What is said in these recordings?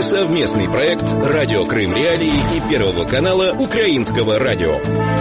совместный проект «Радио Крым Реалии» и Первого канала Украинского радио.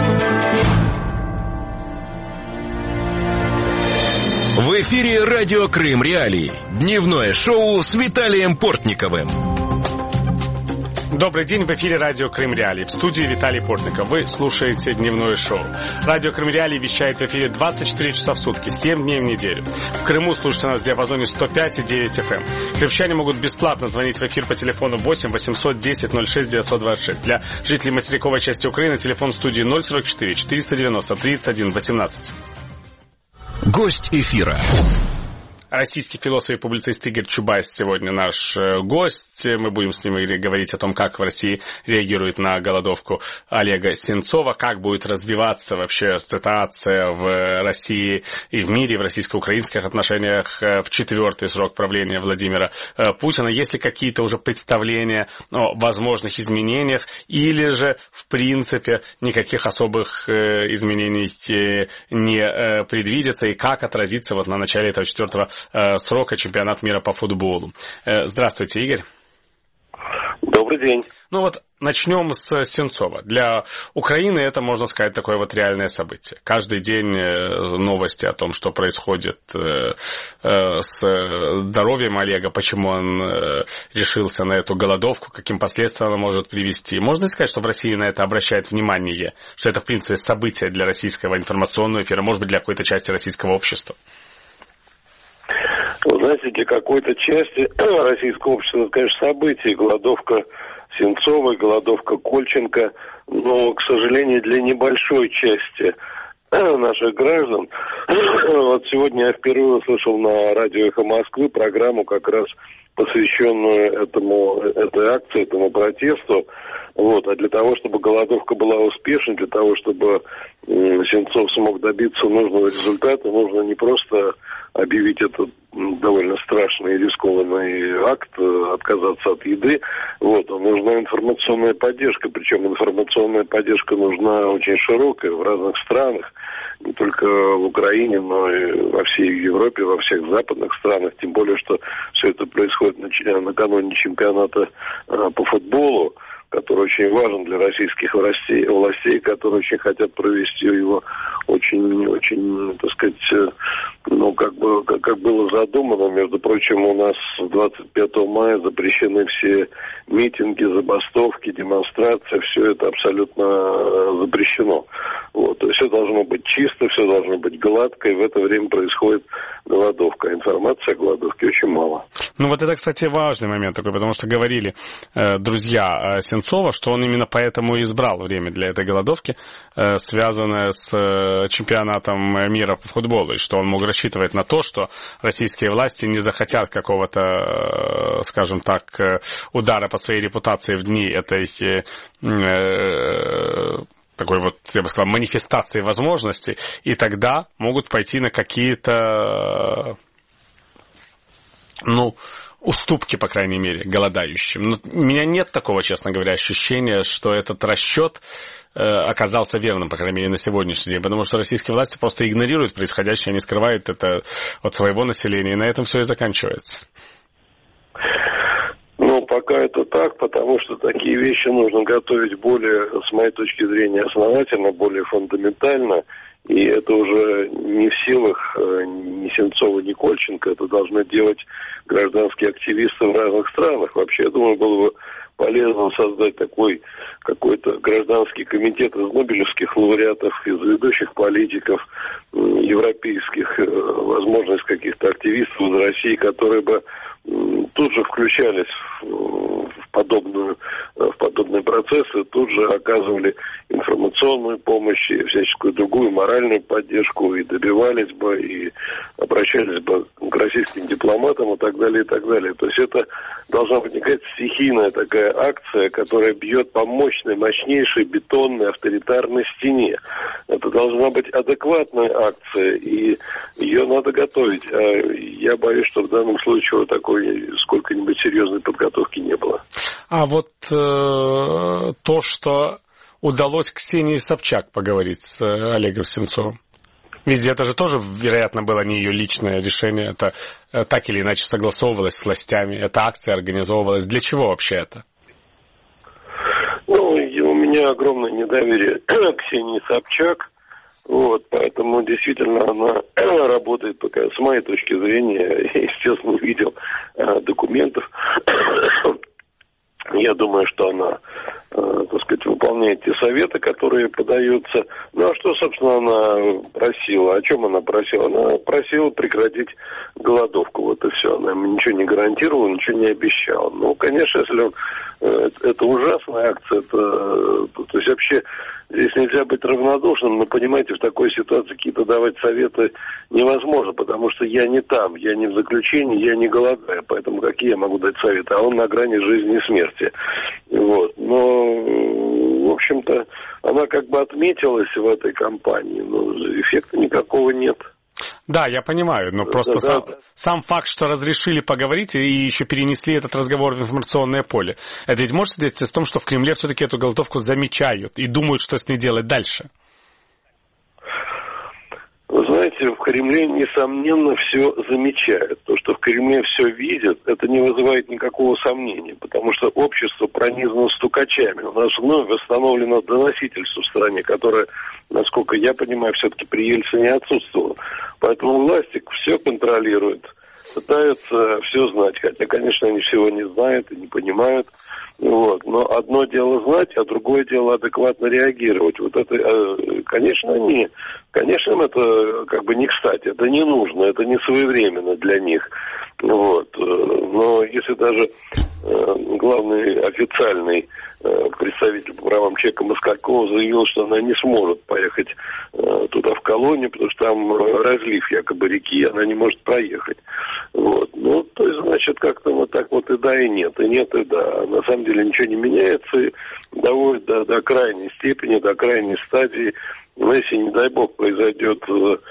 В эфире «Радио Крым Реалии». Дневное шоу с Виталием Портниковым. Добрый день, в эфире «Радио Крым Реалии». В студии Виталий Портников. Вы слушаете дневное шоу. «Радио Крым Реалии» вещает в эфире 24 часа в сутки, 7 дней в неделю. В Крыму слушайте нас в диапазоне 105,9 FM. Крымчане могут бесплатно звонить в эфир по телефону 8 810 06 926. Для жителей материковой части Украины телефон студии 044 490 31 18. Гость эфира. Российский философ и публицист Игорь Чубайс сегодня наш гость. Мы будем с ним говорить о том, как в России реагирует на голодовку Олега Сенцова, как будет развиваться вообще ситуация в России и в мире, в российско-украинских отношениях в четвертый срок правления Владимира Путина. Есть ли какие-то уже представления о возможных изменениях или же, в принципе, никаких особых изменений не предвидится, и как отразится вот на начале этого четвертого срока чемпионат мира по футболу. Здравствуйте, Игорь. Добрый день. Ну вот, начнем с Сенцова. Для Украины это, можно сказать, такое вот реальное событие. Каждый день новости о том, что происходит с здоровьем Олега, почему он решился на эту голодовку, каким последствиям она может привести. Можно сказать, что в России на это обращает внимание, что это, в принципе, событие для российского информационного эфира, может быть, для какой-то части российского общества? Вы знаете, для какой-то части российского общества, это, конечно, событие. Голодовка Сенцова, голодовка Кольченко, но, к сожалению, для небольшой части наших граждан. Вот сегодня я впервые услышал на радио «Эхо Москвы» программу, как раз посвященную этой акции, этому протесту. Вот. А для того, чтобы голодовка была успешной, для того, чтобы Сенцов смог добиться нужного результата, нужно не просто объявить этот довольно страшный и рискованный акт, отказаться от еды. Вот. А нужна информационная поддержка, причем информационная поддержка нужна очень широкая в разных странах, не только в Украине, но и во всей Европе, во всех западных странах, тем более, что все это происходит накануне чемпионата по футболу, который очень важен для российских властей, которые очень хотят провести его очень, так сказать, как было задумано. Между прочим, у нас 25 мая запрещены все митинги, забастовки, демонстрации, все это абсолютно запрещено. Вот. То есть все должно быть чисто, все должно быть гладко, и в это время происходит голодовка. Информации о голодовке очень мало. Ну вот это, кстати, важный момент такой, потому что говорили друзья Сенцова, что он именно поэтому и избрал время для этой голодовки, связанное с чемпионатом мира по футболу, и что он мог рассчитывать на то, что российские власти не захотят какого-то, скажем так, удара по своей репутации в дни этой такой вот, я бы сказал, манифестации возможностей, и тогда могут пойти на какие-то, уступки, по крайней мере, голодающим. Но у меня нет такого, честно говоря, ощущения, что этот расчет оказался верным, по крайней мере, на сегодняшний день, потому что российские власти просто игнорируют происходящее, они скрывают это от своего населения, и на этом все и заканчивается. Пока это так, потому что такие вещи нужно готовить более, с моей точки зрения, основательно, более фундаментально. И это уже не в силах ни Сенцова, ни Кольченко. Это должны делать гражданские активисты в разных странах. Вообще, я думаю, было бы полезно создать такой какой-то гражданский комитет из нобелевских лауреатов, из ведущих политиков европейских, возможно, из каких-то активистов из России, которые бы тут же включались в подобные процессы, тут же оказывали информационную помощь и всяческую другую моральную поддержку, и добивались бы, и обращались бы к российским дипломатам и так далее, и так далее. То есть это должна быть какая-то стихийная такая акция, которая бьет по мощнейшей бетонной авторитарной стене. Это должна быть адекватная акция, и ее надо готовить. А я боюсь, что в данном случае вот такой сколько-нибудь серьезной подготовки не было. А вот то, что удалось Ксении Собчак поговорить с Олегом Сенцовым. Ведь это же тоже, вероятно, было не ее личное решение, это так или иначе согласовывалось с властями, эта акция организовывалась. Для чего вообще это? Ну, у меня огромное недоверие к Ксении Собчак, вот, поэтому действительно она работает, пока с моей точки зрения, я, естественно, не видел документов. Я думаю, что она, так сказать, выполняет те советы, которые подаются. Ну, а что, собственно, она просила? О чем она просила? Она просила прекратить голодовку. Вот и все. Она ничего не гарантировала, ничего не обещала. Ну, конечно, если это ужасная акция, то есть вообще здесь нельзя быть равнодушным, но, понимаете, в такой ситуации какие-то давать советы невозможно, потому что я не там, я не в заключении, я не голодаю, поэтому какие я могу дать советы? А он на грани жизни и смерти. Вот. Но, в общем-то, она как бы отметилась в этой кампании, но эффекта никакого нет. Да, я понимаю, но просто сам факт, что разрешили поговорить и еще перенесли этот разговор в информационное поле, это ведь может свидетельствовать о том, что в Кремле все-таки эту голодовку замечают и думают, что с ней делать дальше? Вы знаете, в Кремле, несомненно, все замечают. То, что в Кремле все видят, это не вызывает никакого сомнения, потому что общество пронизано стукачами. У нас вновь восстановлено доносительство в стране, которое, насколько я понимаю, все-таки при Ельцине отсутствовало. Поэтому власти все контролируют, пытаются все знать, хотя, конечно, они всего не знают и не понимают. Вот. Но одно дело знать, а другое дело адекватно реагировать. Вот это, конечно, им это как бы не кстати, это не нужно, это не своевременно для них. Вот. Но если даже главный официальный представитель по правам человека Москалькова заявил, что она не сможет поехать туда, в колонию, потому что там разлив якобы реки, она не может проехать. Вот. Ну, то есть, значит, как-то вот так вот и да, и нет, и да. На самом деле ничего не меняется и доводит до крайней степени, до крайней стадии. Но если, не дай бог, произойдет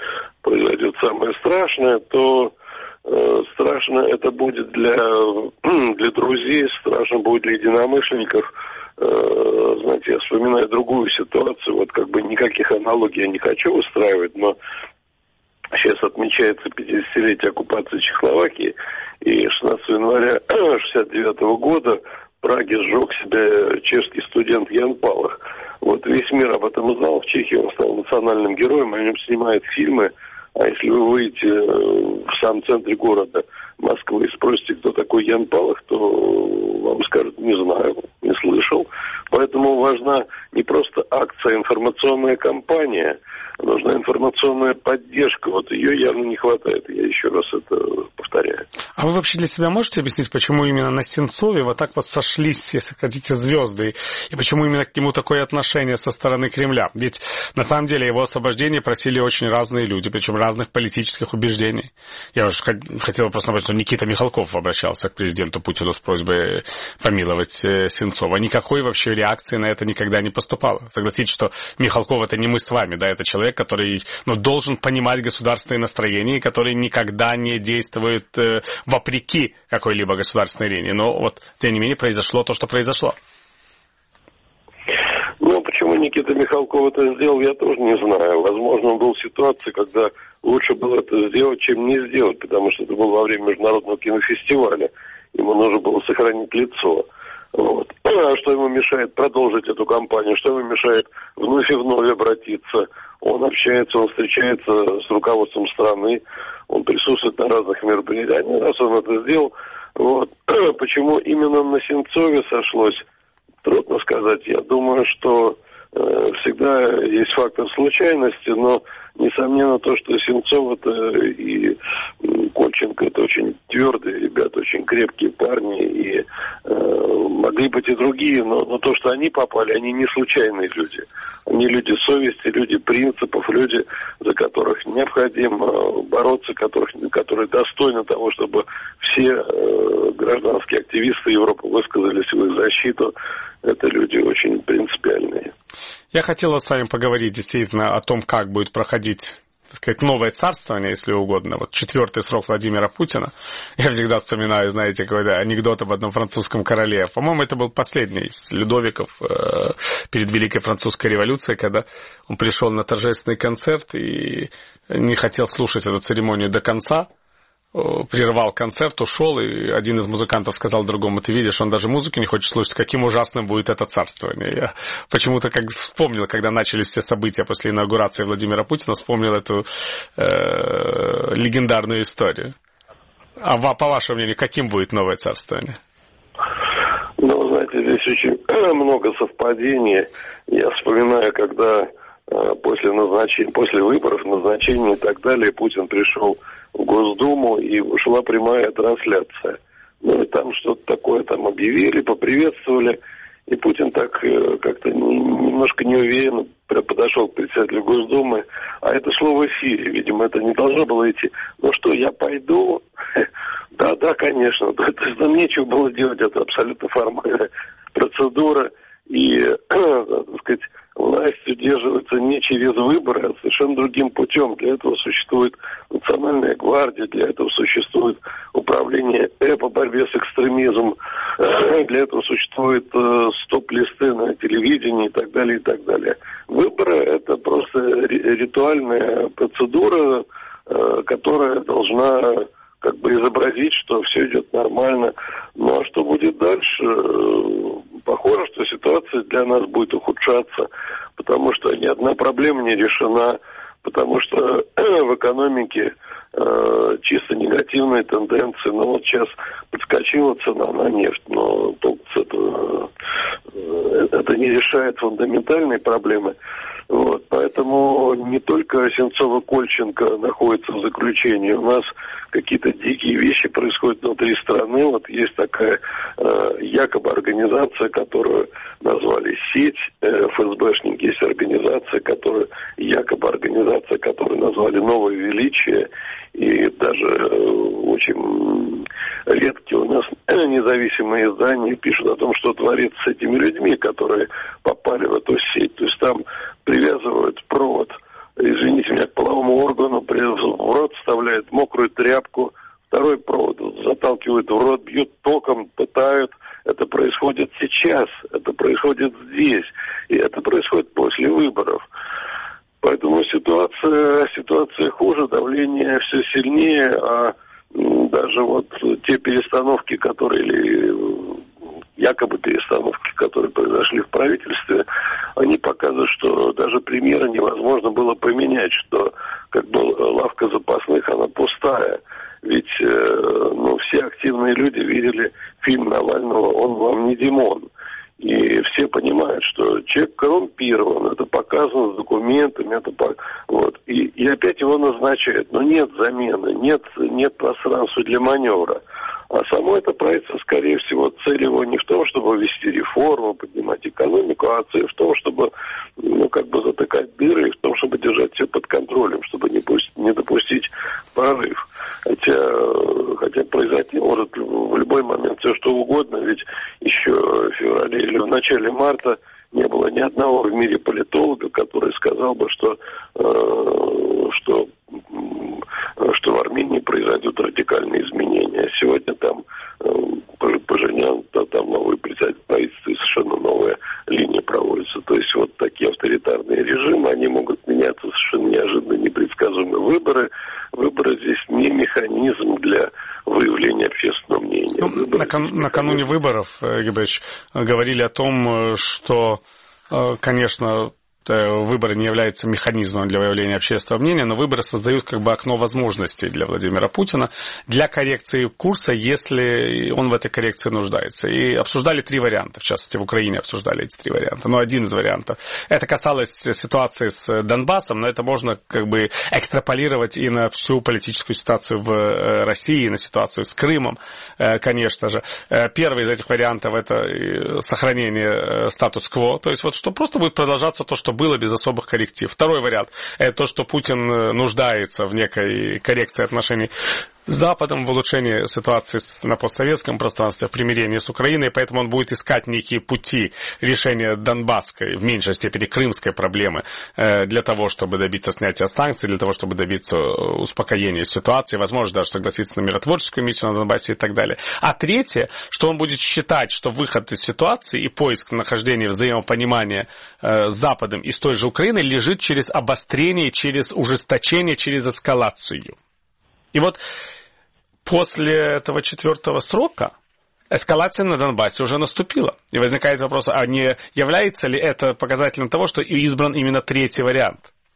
самое страшное, то страшно это будет для друзей, страшно будет для единомышленников. Знаете, я вспоминаю другую ситуацию, вот как бы никаких аналогий я не хочу устраивать, но сейчас отмечается 50-летие оккупации Чехословакии, и 16 января 1969 года в Праге сжег себя чешский студент Ян Палах. Вот весь мир об этом узнал, в Чехии он стал национальным героем, о нем снимают фильмы. А если вы выйдете в самом центре города Москвы и спросите, кто такой Ян Палах, то вам скажут, не знаю, не слышал. Поэтому важна не просто акция, а информационная кампания, нужна информационная поддержка. Вот ее явно не хватает, я еще раз это повторяю. А вы вообще для себя можете объяснить, почему именно на Сенцове вот так вот сошлись, если хотите, звезды, и почему именно к нему такое отношение со стороны Кремля? Ведь на самом деле его освобождение просили очень разные люди, причем разных политических убеждений. Я уже хотел просто напомнить, что Никита Михалков обращался к президенту Путину с просьбой помиловать Сенцова. Никакой вообще реакции на это никогда не поступало. Согласитесь, что Михалков — это не мы с вами, да, это человек, который должен понимать государственные настроения, который никогда не действует вопреки какой-либо государственной линии. Но вот, тем не менее, произошло то, что произошло. Ну, почему Никита Михалков это сделал, я тоже не знаю. Возможно, он был в ситуации, когда лучше было это сделать, чем не сделать, потому что это было во время международного кинофестиваля. Ему нужно было сохранить лицо. Вот. А что ему мешает продолжить эту кампанию? Что ему мешает вновь и вновь обратиться? Он общается, он встречается с руководством страны, он присутствует на разных мероприятиях. Раз он это сделал, вот. Почему именно на Сенцове сошлось, трудно сказать. Я думаю, что всегда есть фактор случайности, но несомненно то, что Сенцов это и Кольченко это очень твердые ребята, очень крепкие парни, и могли быть и другие, но то, что они попали, они не случайные люди. Они люди совести, люди принципов, люди, за которых необходимо бороться, которые достойны того, чтобы все гражданские активисты Европы высказались в их защиту. Это люди очень принципиальные. Я хотел с вами поговорить действительно о том, как будет проходить так сказать, новое царствование, если угодно, вот 4-й срок Владимира Путина. Я всегда вспоминаю, знаете, какой-то анекдот об одном французском короле. По-моему, это был последний из Людовиков перед Великой Французской революцией, когда он пришел на торжественный концерт и не хотел слушать эту церемонию до конца, прервал концерт, ушел, и один из музыкантов сказал другому: ты видишь, он даже музыку не хочет слушать, каким ужасным будет это царствование. Я почему-то как вспомнил, когда начались все события после инаугурации Владимира Путина, вспомнил эту легендарную историю. А по вашему мнению, каким будет новое царствование? Ну, знаете, здесь очень много совпадений. Я вспоминаю, когда после выборов, назначения и так далее, Путин пришел в Госдуму, и шла прямая трансляция. Ну, и там что-то такое там объявили, поприветствовали, и Путин так как-то немножко неуверенно подошел к председателю Госдумы, а это шло в эфире, видимо, это не должно было идти. Ну что, я пойду? Да, конечно, нам нечего было делать, это абсолютно формальная процедура, и, так сказать, власть удерживается не через выборы, а совершенно другим путем. Для этого существует Национальная гвардия, для этого существует управление по борьбе с экстремизмом, для этого существуют стоп-листы на телевидении и так далее, и так далее. Выборы – это просто ритуальная процедура, которая должна как бы изобразить, что все идет нормально. Ну а что будет дальше? Похоже, что ситуация для нас будет ухудшаться, потому что ни одна проблема не решена, потому что в экономике чисто негативные тенденции. Ну вот сейчас подскочила цена на нефть, но толку с этого это не решает фундаментальные проблемы. Вот, поэтому не только Сенцова-Кольченко находится в заключении, у нас какие-то дикие вещи происходят внутри страны. Вот есть такая якобы организация, которую назвали сеть, ФСБшники, есть организация, которую назвали Новое Величие, и даже очень редкие у нас независимые издания пишут о том, что творится с этими людьми, которые попали в эту сеть. То есть там привязывают провод, извините меня, к половому органу, в рот вставляют мокрую тряпку, второй провод заталкивают в рот, бьют током, пытают. Это происходит сейчас, это происходит здесь, и это происходит после выборов. Поэтому ситуация хуже, давление все сильнее, а даже вот те перестановки, или якобы перестановки, которые произошли в правительстве, они показывают, что даже премьера невозможно было поменять, что как бы лавка запасных, она пустая. Ведь все активные люди видели фильм Навального «Он вам не Димон». И все понимают, что человек коррумпирован, это показано с документами, и опять его назначают. Но нет замены, нет пространства для маневра. А само это правительство, скорее всего, цель его не в том, чтобы ввести реформу, поднимать экономику, а цель в том, чтобы затыкать дыры, и в том, чтобы держать все под контролем, чтобы не допустить прорыв. Хотя произойти может в любой момент все что угодно, ведь еще в феврале или в начале марта не было ни одного в мире политолога, который сказал бы, что в Армении произойдут радикальные изменения. Сегодня там Пашинян, там новый председатель правительства, и совершенно новая линия проводится. То есть вот такие авторитарные режимы, они могут меняться совершенно неожиданно, непредсказуемые. Выборы здесь не механизм для выявления общественного мнения. Накануне выборов, Григорьевич, говорили о том, что, конечно, выборы не являются механизмом для выявления общественного мнения, но выборы создают как бы окно возможностей для Владимира Путина для коррекции курса, если он в этой коррекции нуждается. И обсуждали 3 варианта, в частности, в Украине обсуждали эти 3 варианта. Но один из вариантов. Это касалось ситуации с Донбассом, но это можно как бы экстраполировать и на всю политическую ситуацию в России, и на ситуацию с Крымом, конечно же. Первый из этих вариантов – это сохранение статус-кво, то есть вот что просто будет продолжаться то, что было без особых корректив. Второй вариант – это то, что Путин нуждается в некой коррекции отношений Западом в улучшении ситуации на постсоветском пространстве, в примирении с Украиной, поэтому он будет искать некие пути решения донбасской, в меньшей степени крымской проблемы, для того, чтобы добиться снятия санкций, для того, чтобы добиться успокоения ситуации, возможно, даже согласиться на миротворческую миссию на Донбассе и так далее. А третье, что он будет считать, что выход из ситуации и поиск нахождения взаимопонимания с Западом и с той же Украиной лежит через обострение, через ужесточение, через эскалацию. И вот после этого 4-го срока эскалация на Донбассе уже наступила. И возникает вопрос, а не является ли это показателем того, что избран именно третий вариант?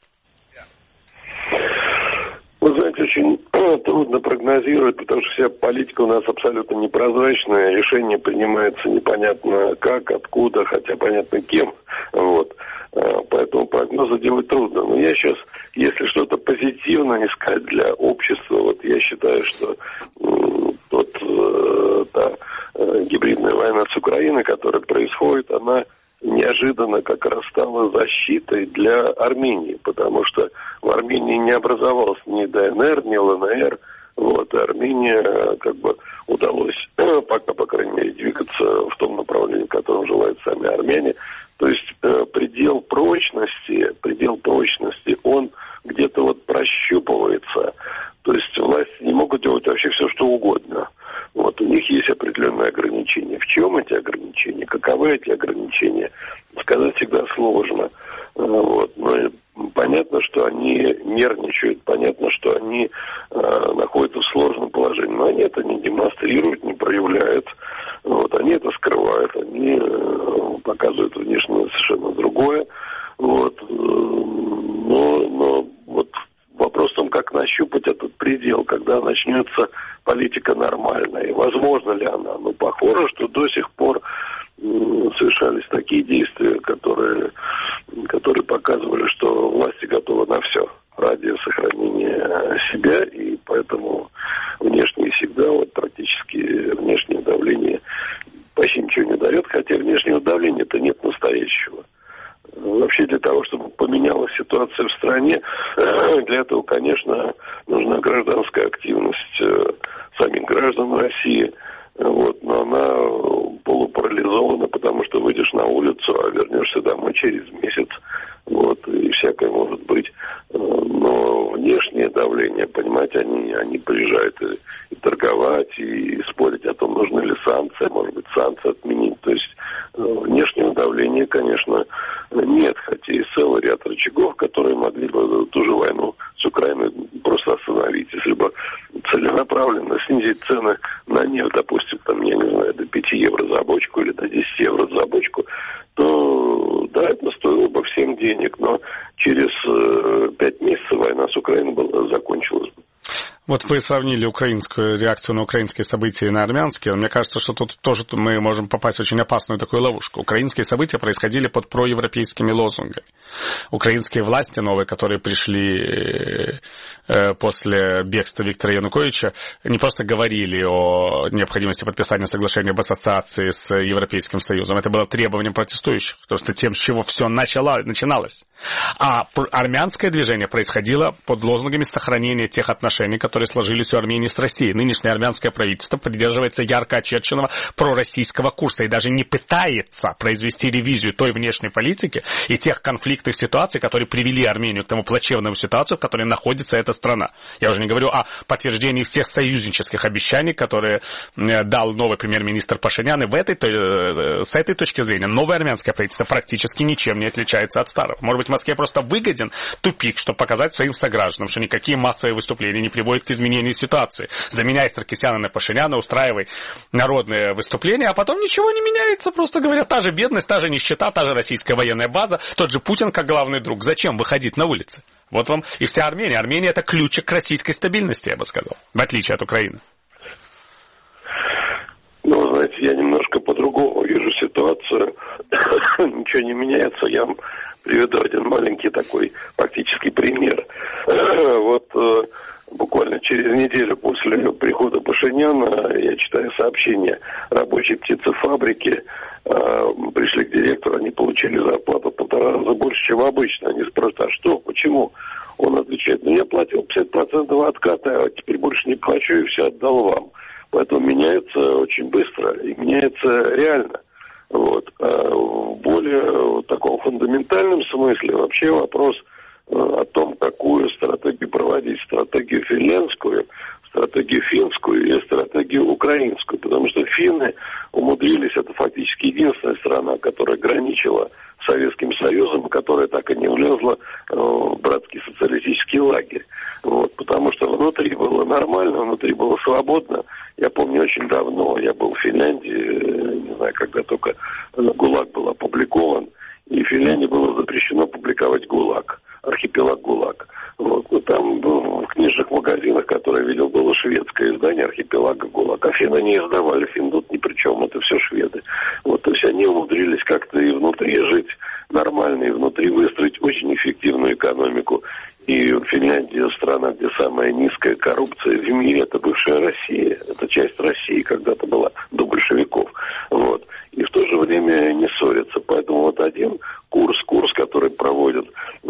Вы знаете, очень трудно прогнозировать, потому что вся политика у нас абсолютно непрозрачная, решение принимается непонятно как, откуда, хотя понятно кем. Вот. Поэтому прогнозы делать трудно. Но я сейчас, если что-то позитивное искать для общества, вот я считаю, что та гибридная война с Украиной, которая происходит, она неожиданно как раз стала защитой для Армении, потому что в Армении не образовалось ни ДНР, ни ЛНР. Вот, и Армения как бы удалось пока, по крайней мере, двигаться в том направлении, в котором желают сами армяне. То есть предел прочности, он где-то вот прощупывается. То есть власти не могут делать вообще все, что угодно. Вот, у них есть определенные ограничения. В чем эти ограничения? Каковы эти ограничения? Сказать всегда сложно. Вот, но понятно, что они нервничают, понятно, что они находятся в сложном положении. Но они это не демонстрируют, не проявляют. Вот, они это скрывают, они показывают внешне совершенно другое. Вот, но вот вопрос в том, как нащупать этот предел, когда начнется политика нормальная. И возможно ли она? Ну, похоже, что до сих пор совершались такие действия, которые показывали, что власти готовы на все ради сохранения себя, и поэтому внешне всегда, вот практически внешнее давление почти ничего не дает, хотя внешнего давления-то нет настоящего. Вообще для того, чтобы поменялась ситуация в стране, для этого, конечно, нужна гражданская активность самих граждан России. Вот, но она полупарализована, потому что выйдешь на улицу, а вернешься домой через месяц. Вот, и всякое может быть. Но внешнее давление, понимаете, они приезжают и торговать, и спорить о том, нужны ли санкции, может быть, санкции отменить. То есть внешнего давления, конечно, нет, хотя и целый ряд рычагов, которые могли бы ту же войну с Украиной просто остановить. Если бы целенаправленно снизить цены на нефть, допустим, там, я не знаю, до 5 евро за бочку или до 10 евро за бочку, то да, это стоило бы всем денег, но через 5 месяцев война с Украиной закончилась бы. Вот вы сравнили украинскую реакцию на украинские события и на армянские. Мне кажется, что тут тоже мы можем попасть в очень опасную такую ловушку. Украинские события происходили под проевропейскими лозунгами. Украинские власти новые, которые пришли после бегства Виктора Януковича, не просто говорили о необходимости подписания соглашения об ассоциации с Европейским Союзом. Это было требованием протестующих, просто тем, с чего все начиналось. А армянское движение происходило под лозунгами сохранения тех отношений, которые сложились у Армении с Россией. Нынешнее армянское правительство придерживается ярко очерченного пророссийского курса и даже не пытается произвести ревизию той внешней политики и тех конфликтных ситуаций, которые привели Армению к тому плачевному ситуацию, в которой находится эта страна. Я уже не говорю о подтверждении всех союзнических обещаний, которые дал новый премьер-министр Пашинян. И с этой точки зрения новое армянское правительство практически ничем не отличается от старого. Может быть, Москве просто выгоден тупик, чтобы показать своим согражданам, что никакие массовые выступления не приводят к изменению ситуации. Заменяй Саркисяна на Пашиняна, устраивай народные выступления, а потом ничего не меняется. Просто говорят, та же бедность, та же нищета, та же российская военная база, тот же Путин как главный друг. Зачем выходить на улицы? Вот вам и вся Армения. Армения — это ключик к российской стабильности, я бы сказал, в отличие от Украины. Ну, знаете, я немножко по-другому вижу ситуацию. Ничего не меняется. Я вам приведу один маленький такой практический пример. Вот буквально через неделю после прихода Пашиняна, я читаю сообщения рабочей птицефабрики, пришли к директору, они получили зарплату в 1,5 раза больше, чем обычно. Они спрашивают, а что, почему? Он отвечает, я платил 50% отката, а теперь больше не плачу и все отдал вам. Поэтому меняется очень быстро и меняется реально. Вот. А в более таком фундаментальном смысле вообще вопрос о том, какую стратегию проводить. Стратегию финляндскую, стратегию финскую и стратегию украинскую. Потому что финны умудрились, это фактически единственная страна, которая граничила с Советским Союзом, которая так и не влезла в братский социалистический лагерь. Вот, потому что внутри было нормально, внутри было свободно. Я помню, очень давно я был в Финляндии, не знаю, когда только ГУЛАГ был опубликован, и в Финляндии было запрещено публиковать ГУЛАГ, архипелаг ГУЛАГ. Вот, ну, там в книжных магазинах, которые я видел, было шведское издание архипелага ГУЛАГ. А финны не издавали, финны тут ни при чем, это все шведы. Вот, то есть они умудрились как-то и внутри жить нормально, и внутри выстроить очень эффективную экономику. И Финляндия страна, где самая низкая коррупция в мире, это бывшая Россия. Это часть России когда-то была до большевиков. Вот. И в то же время не ссорятся. Поэтому вот один курс, который проводит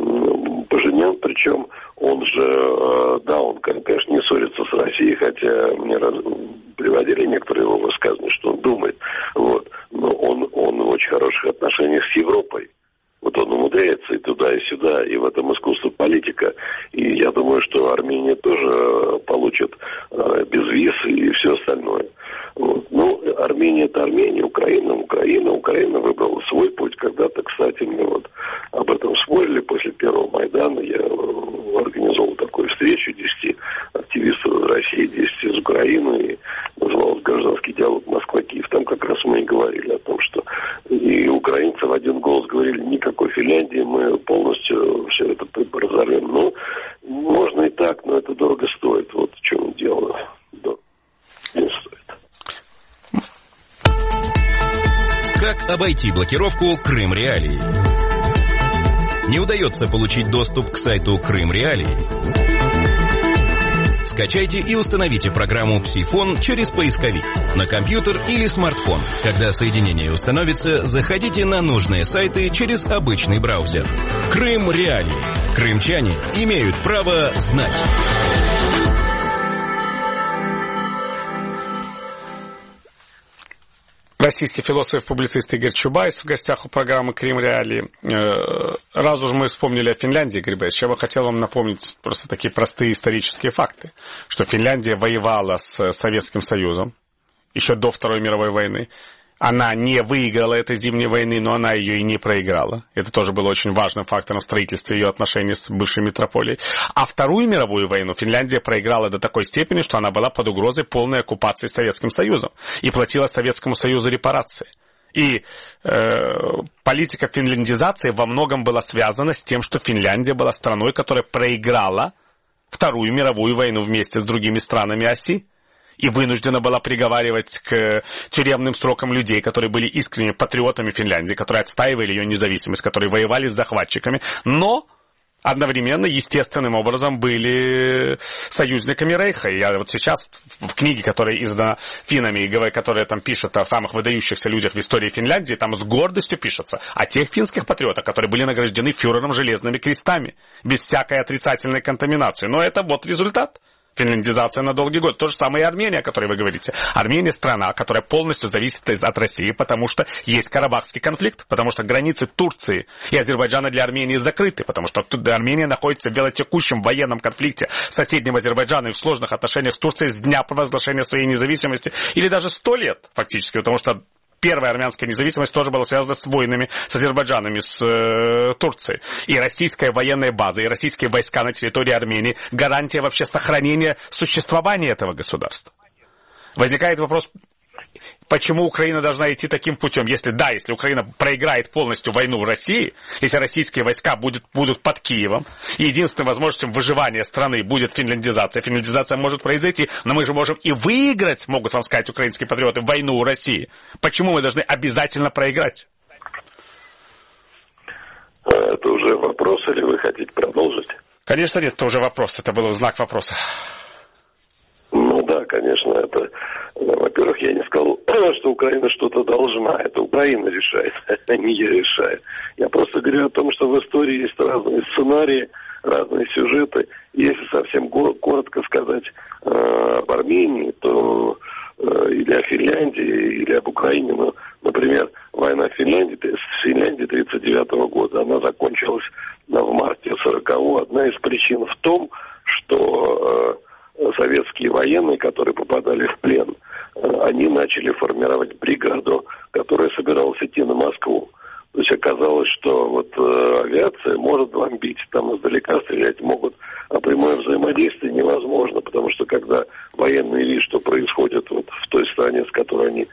Пашинян, причем он же, да, он, конечно, не ссорится с Россией, хотя мне приводили некоторые его высказывания, что он думает. Вот. Но он в очень хороших отношениях с Европой. Вот он умудряется и туда, и сюда, и в этом искусство политика. И я думаю, что Армения тоже получит безвиз и все остальное. Вот. Ну, Армения — это Армения, Украина выбрала свой путь. Когда-то, кстати, мы вот об этом спорили после первого Майдана. Я организовал такую встречу 10 активистов из России, 10 из Украины, и называлась «Гражданский диалог Москва-Киев». Там как раз мы и говорили о том, что и украинцы в один голос говорили, никакой Финляндии, мы полностью все это разорвем. Ну, можно и так, но это дорого стоит. Вот в чем дело. Не стоит. Как обойти блокировку Крым Реалии? Не удается получить доступ к сайту Крым Реалии? Скачайте и установите программу Псифон через поисковик на компьютер или смартфон. Когда соединение установится, заходите на нужные сайты через обычный браузер. Крым Реалии. Крымчане имеют право знать. Российский философ и публицист Игорь Чубайс в гостях у программы «Крым Реалии». Раз уж мы вспомнили о Финляндии, Игорь Борисович, я бы хотел вам напомнить просто такие простые исторические факты, что Финляндия воевала с Советским Союзом еще до Второй мировой войны. Она не выиграла этой зимней войны, но она ее и не проиграла. Это тоже было очень важным фактором в строительстве ее отношений с бывшей метрополией. А Вторую мировую войну Финляндия проиграла до такой степени, что она была под угрозой полной оккупации Советским Союзом и платила Советскому Союзу репарации. И политика финляндизации во многом была связана с тем, что Финляндия была страной, которая проиграла Вторую мировую войну вместе с другими странами оси. И вынуждена была приговаривать к тюремным срокам людей, которые были искренними патриотами Финляндии, которые отстаивали ее независимость, которые воевали с захватчиками, но одновременно, естественным образом, были союзниками Рейха. И я вот сейчас в книге, которая издана финнами, которая там пишет о самых выдающихся людях в истории Финляндии, там с гордостью пишется о тех финских патриотах, которые были награждены фюрером железными крестами, без всякой отрицательной контаминации. Но это вот результат. Финляндизация на долгий год. То же самое и Армения, о которой вы говорите. Армения страна, которая полностью зависит от России, потому что есть Карабахский конфликт, потому что границы Турции и Азербайджана для Армении закрыты, потому что Армения находится в велотекущем военном конфликте с соседним Азербайджаном и в сложных отношениях с Турцией с дня провозглашения своей независимости, или даже 100 лет фактически, потому что первая армянская независимость тоже была связана с войнами с Азербайджаном и с Турцией. И российская военная база, и российские войска на территории Армении – гарантия вообще сохранения существования этого государства. Возникает вопрос, почему Украина должна идти таким путем? Если Украина проиграет полностью войну в России, если российские войска будут под Киевом, и единственной возможностью выживания страны будет финляндизация. Финляндизация может произойти, но мы же можем и выиграть, могут вам сказать украинские патриоты, войну в России. Почему мы должны обязательно проиграть? Это уже вопрос, или вы хотите продолжить? Конечно, нет, это уже вопрос, это был знак вопроса. Ну да, конечно, это... Во-первых, я не сказал, что Украина что-то должна. Это Украина решает, а не я решаю. Я просто говорю о том, что в истории есть разные сценарии, разные сюжеты. Если совсем коротко сказать об Армении, то или о Финляндии, или об Украине. Ну, например, война в Финляндии 1939 года, она закончилась в марте 1940-го. Одна из причин в том, что советские военные, которые попадали в плен, они начали формировать бригаду, которая собиралась идти на Москву. То есть оказалось, что вот авиация может бомбить, там издалека стрелять могут, а прямое взаимодействие невозможно, потому что когда военные видят, что происходит вот в той стране, с которой они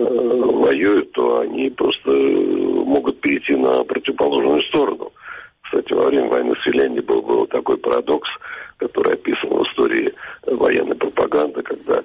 воюют, то они просто могут перейти на противоположную сторону. Кстати, во время войны с Финляндией был такой парадокс, который описан в истории военной пропаганды, когда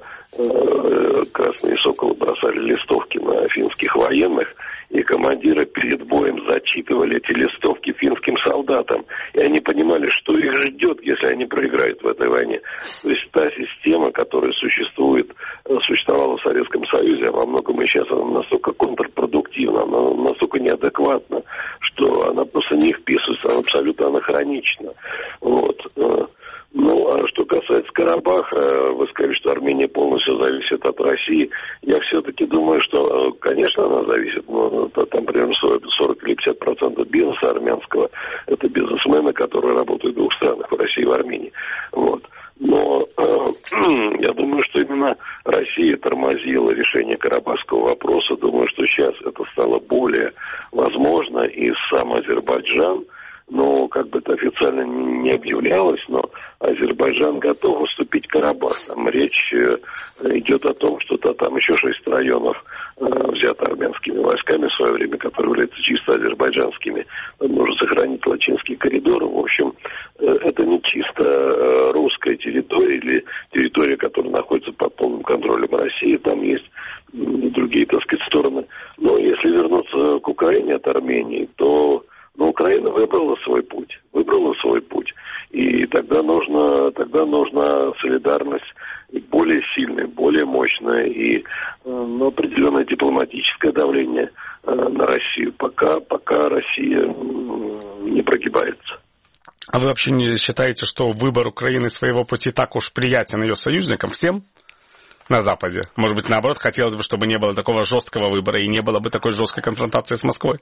красные соколы бросали листовки на финских военных, и командиры перед боем зачитывали эти листовки финским солдатам. И они понимали, что их ждет, если они проиграют в этой войне. То есть та система, которая существовала в Советском Союзе, а во многом и сейчас она настолько контрпродуктивна, она настолько неадекватна, что она просто не вписывается, она абсолютно анахронична. Вот. Ну, а что касается Карабаха, вы сказали, что Армения полностью зависит от России. Я все-таки думаю, что, конечно, она зависит, но там примерно 40 или 50% бизнеса армянского – это бизнесмены, которые работают в двух странах, в России и в Армении. Вот. Но я думаю, что именно Россия тормозила решение карабахского вопроса. Думаю, что сейчас это стало более возможно, и сам Азербайджан, ну, как бы это официально не объявлялось, но Азербайджан готов уступить Карабах. Там речь идет о том, что там еще 6 районов взято армянскими войсками в свое время, которые являются чисто азербайджанскими. Там нужно сохранить Лачинский коридор. В общем, это не чисто русская территория или территория, которая находится под полным контролем России. Там есть другие, так сказать, стороны. Но если вернуться к Украине от Армении, то Украина выбрала свой путь. И тогда нужна солидарность более сильная, более мощная и определенное дипломатическое давление на Россию, пока Россия не прогибается. А вы вообще не считаете, что выбор Украины своего пути так уж приятен ее союзникам всем на Западе? Может быть, наоборот, хотелось бы, чтобы не было такого жесткого выбора и не было бы такой жесткой конфронтации с Москвой?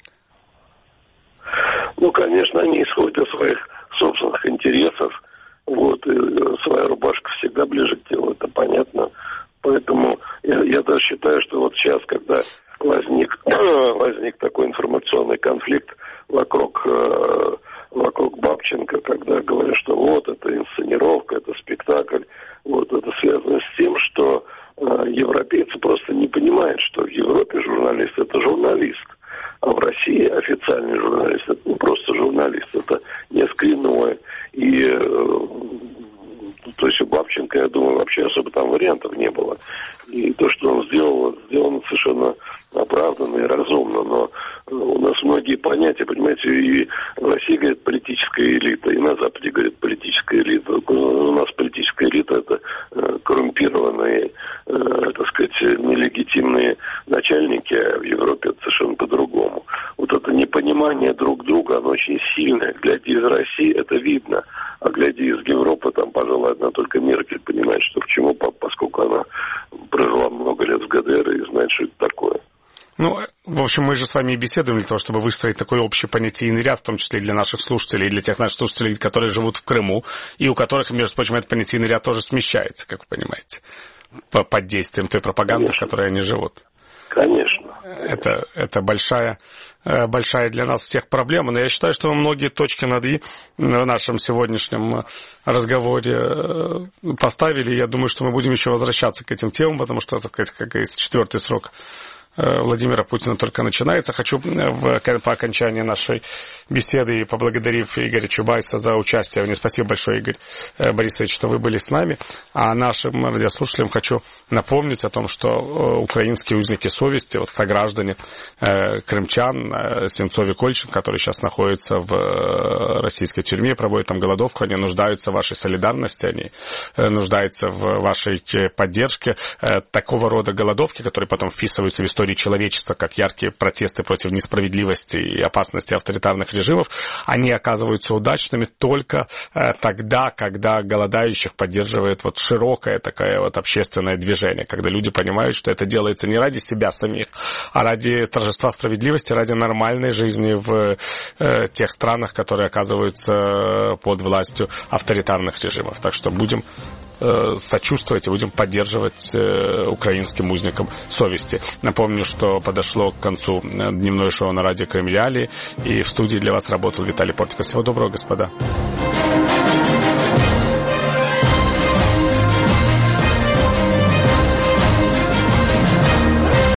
Ну, конечно, они исходят из своих собственных интересов. Вот, и своя рубашка всегда ближе к телу, это понятно. Поэтому я даже считаю, что вот сейчас, когда возник такой информационный конфликт вокруг Бабченко, когда говорят, что вот это инсценировка, это спектакль, вот это связано с тем, что европейцы просто не понимают, что в Европе журналист – это журналист. А в России официальный журналист – это не просто журналист, это несколько иное. И то есть у Бабченко, я думаю, вообще особо там вариантов не было. И то, что он сделано совершенно оправданно и разумно. Но у нас многие понятия, понимаете, и в России говорят политическая элита, и на Западе говорят политическая элита. У нас политическая элита – это коррумпированные, так сказать, нелегитимные начальники, а в Европе это совершенно по-другому. Вот это непонимание друг друга, оно очень сильное. Глядя из России, это видно. А глядя из Европы, там, пожалуй, одна только Меркель понимает, что к чему, поскольку она прожила много лет в ГДР и знает, что это такое. Ну, в общем, мы же с вами и беседуем для того, чтобы выстроить такой общий понятийный ряд, в том числе и для наших слушателей, и для тех наших слушателей, которые живут в Крыму, и у которых, между прочим, этот понятийный ряд тоже смещается, как вы понимаете, под действием той пропаганды, в которой они живут. Конечно. Это большая для нас всех проблема. Но я считаю, что мы многие точки над «и» в нашем сегодняшнем разговоре поставили. Я думаю, что мы будем еще возвращаться к этим темам, потому что, так сказать, как говорится, 4-й срок Владимира Путина только начинается. Хочу по окончании нашей беседы, и поблагодарив Игоря Чубайса за участие. Спасибо большое, Игорь Борисович, что вы были с нами. А нашим радиослушателям хочу напомнить о том, что украинские узники совести, сограждане крымчан, Сенцов и Кольчин, которые сейчас находятся в российской тюрьме, проводят там голодовку, они нуждаются в вашей солидарности, они нуждаются в вашей поддержке. Такого рода голодовки, которые потом вписываются в историю человечества, как яркие протесты против несправедливости и опасности авторитарных режимов, они оказываются удачными только тогда, когда голодающих поддерживает широкое такое общественное движение, когда люди понимают, что это делается не ради себя самих, а ради торжества справедливости, ради нормальной жизни в тех странах, которые оказываются под властью авторитарных режимов. Так что будем сочувствовать и будем поддерживать украинским узникам совести. Напомню, что подошло к концу дневное шоу на радио Крым Реалии, и в студии для вас работал Виталий Портиков. Всего доброго, господа.